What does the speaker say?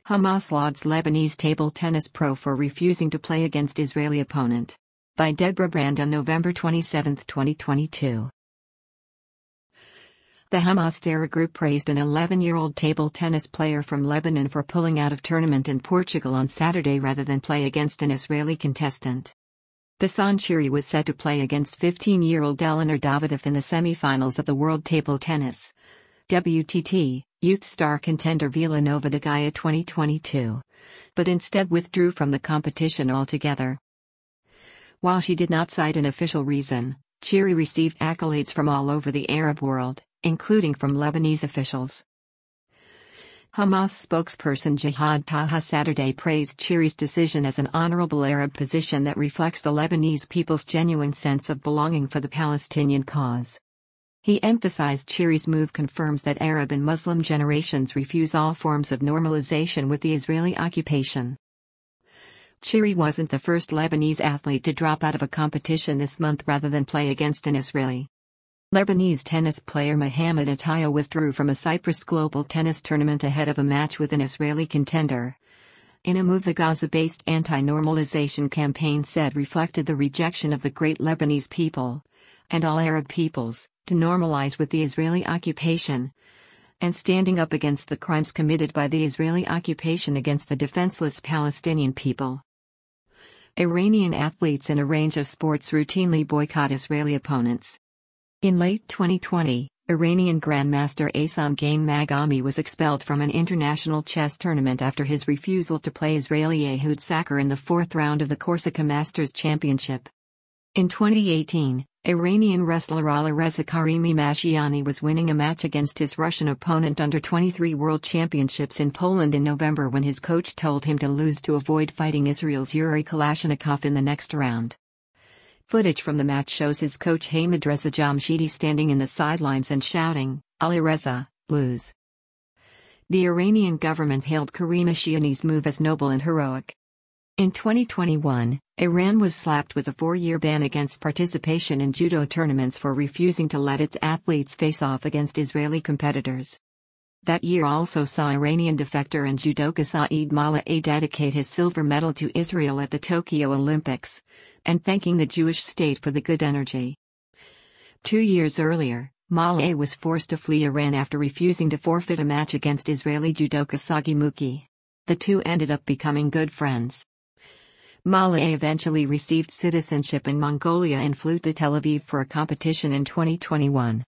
Hamas lauds Lebanese table tennis pro for refusing to play against Israeli opponent. By Deborah Brand on November 27, 2022. The Hamas terror group praised an 11-year-old table tennis player from Lebanon for pulling out of tournament in Portugal on Saturday rather than play against an Israeli contestant. Bassan Chiri was set to play against 15-year-old Elinor Davidoff in the semi-finals of the World Table Tennis WTT Youth Star Contender Vila Nova de Gaia 2022, but instead withdrew from the competition altogether. While she did not cite an official reason, Chiri received accolades from all over the Arab world, including from Lebanese officials. Hamas spokesperson Jihad Taha Saturday praised Chiri's decision as an honorable Arab position that reflects the Lebanese people's genuine sense of belonging for the Palestinian cause. He emphasized Chiri's move confirms that Arab and Muslim generations refuse all forms of normalization with the Israeli occupation. Chiri wasn't the first Lebanese athlete to drop out of a competition this month rather than play against an Israeli. Lebanese tennis player Mohamed Ataya withdrew from a Cyprus Global Tennis Tournament ahead of a match with an Israeli contender. In a move the Gaza-based anti-normalization campaign said reflected the rejection of the great Lebanese people, and all Arab peoples, to normalize with the Israeli occupation, and standing up against the crimes committed by the Israeli occupation against the defenseless Palestinian people. Iranian athletes in a range of sports routinely boycott Israeli opponents. In late 2020, Iranian Grandmaster Aysam Game Maghami was expelled from an international chess tournament after his refusal to play Israeli Ehud Sakar in the fourth round of the Corsica Masters Championship. In 2018, Iranian wrestler Alireza Karimi Mashiani was winning a match against his Russian opponent under 23 World Championships in Poland in November when his coach told him to lose to avoid fighting Israel's Yuri Kalashnikov in the next round. Footage from the match shows his coach Hamidreza Jamshidi standing in the sidelines and shouting, "Alireza, lose." The Iranian government hailed Karim Mashiani's move as noble and heroic. In 2021, Iran was slapped with a 4-year ban against participation in judo tournaments for refusing to let its athletes face off against Israeli competitors. That year also saw Iranian defector and judoka Saeed Maleh dedicate his silver medal to Israel at the Tokyo Olympics, and thanking the Jewish state for the good energy. 2 years earlier, Maleh was forced to flee Iran after refusing to forfeit a match against Israeli judoka Sagi Muki. The two ended up becoming good friends. Maleh eventually received citizenship in Mongolia and flew to Tel Aviv for a competition in 2021.